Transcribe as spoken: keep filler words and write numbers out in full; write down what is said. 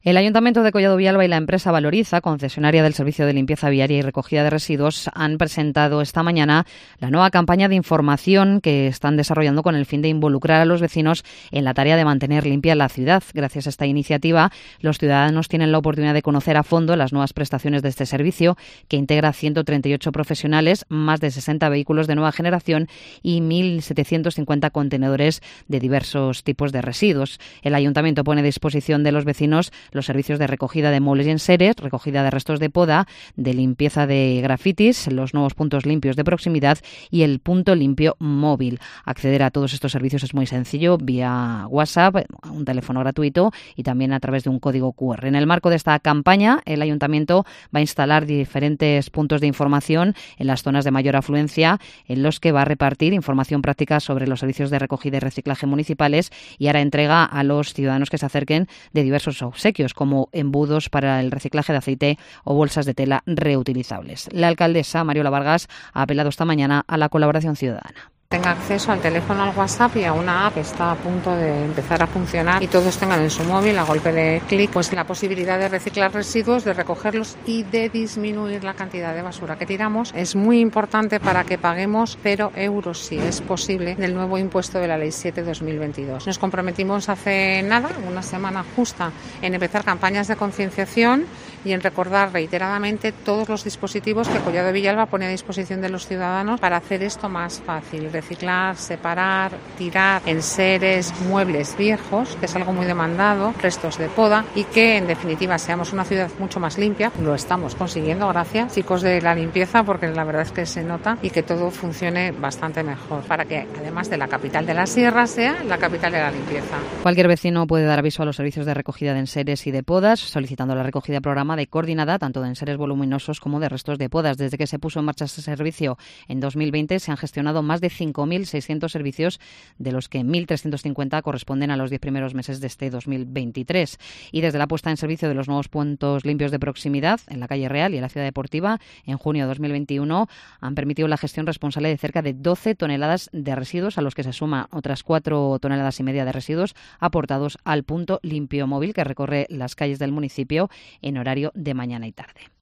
El Ayuntamiento de Collado Villalba y la empresa Valoriza, concesionaria del servicio de limpieza viaria y recogida de residuos, han presentado esta mañana la nueva campaña de información que están desarrollando con el fin de involucrar a los vecinos en la tarea de mantener limpia la ciudad. Gracias a esta iniciativa, los ciudadanos tienen la oportunidad de conocer a fondo las nuevas prestaciones de este servicio, que integra ciento treinta y ocho profesionales, más de sesenta vehículos de nueva generación y mil setecientos cincuenta contenedores de diversos tipos de residuos. El Ayuntamiento pone a disposición de los vecinos los servicios de recogida de muebles y enseres, recogida de restos de poda, de limpieza de grafitis, los nuevos puntos limpios de proximidad y el punto limpio móvil. Acceder a todos estos servicios es muy sencillo, vía WhatsApp, un teléfono gratuito y también a través de un código cu erre. En el marco de esta campaña, el Ayuntamiento va a instalar diferentes puntos de información en las zonas de mayor afluencia, en los que va a repartir información práctica sobre los servicios de recogida y reciclaje municipales y hará entrega a los ciudadanos que se acerquen de diversos obsequios, como embudos para el reciclaje de aceite o bolsas de tela reutilizables. La alcaldesa, Mariola Vargas, ha apelado esta mañana a la colaboración ciudadana. Tenga acceso al teléfono, al WhatsApp y a una app que está a punto de empezar a funcionar y todos tengan en su móvil, a golpe de clic, pues la posibilidad de reciclar residuos, de recogerlos y de disminuir la cantidad de basura que tiramos. Es muy importante para que paguemos cero euros, si es posible, del nuevo impuesto de la Ley siete barra dos mil veintidós. Nos comprometimos hace nada, una semana justa, en empezar campañas de concienciación y en recordar reiteradamente todos los dispositivos que Collado Villalba pone a disposición de los ciudadanos para hacer esto más fácil. Reciclar, separar, tirar enseres, muebles viejos, que es algo muy demandado, restos de poda, y que en definitiva seamos una ciudad mucho más limpia. Lo estamos consiguiendo, gracias, chicos de la limpieza, porque la verdad es que se nota, y que todo funcione bastante mejor, para que además de la capital de la sierra sea la capital de la limpieza. Cualquier vecino puede dar aviso a los servicios de recogida de enseres y de podas, solicitando la recogida programa de coordinada tanto de enseres voluminosos como de restos de podas. Desde que se puso en marcha este servicio en dos mil veinte se han gestionado más de cinco mil seiscientos servicios, de los que mil trescientos cincuenta corresponden a los diez primeros meses de este dos mil veintitrés. Y desde la puesta en servicio de los nuevos puntos limpios de proximidad en la calle Real y en la Ciudad Deportiva, en junio de dos mil veintiuno, han permitido la gestión responsable de cerca de doce toneladas de residuos, a los que se suman otras cuatro toneladas y media de residuos aportados al punto limpio móvil que recorre las calles del municipio en horario de mañana y tarde.